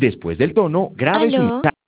Después del tono, grabe su ¿Aló? mensaje.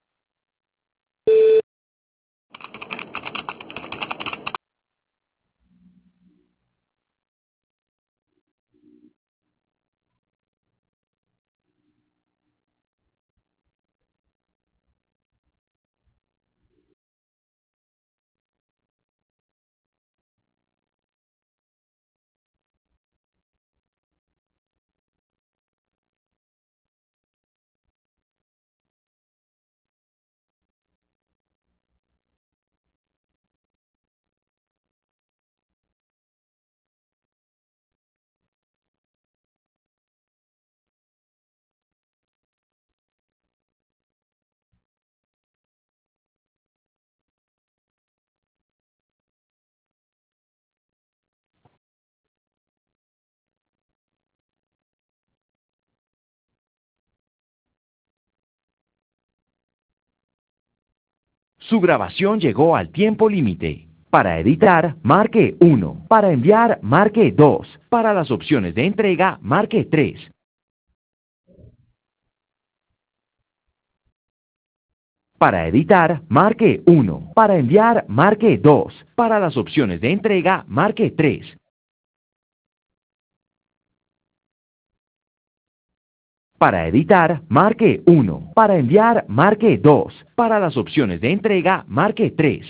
Su grabación llegó al tiempo límite. Para editar, marque 1. Para enviar, marque 2. Para las opciones de entrega, marque 3. Para editar, marque 1. Para enviar, marque 2. Para las opciones de entrega, marque 3. Para editar, marque 1. Para enviar, marque 2. Para las opciones de entrega, marque 3.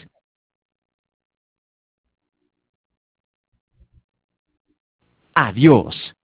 Adiós.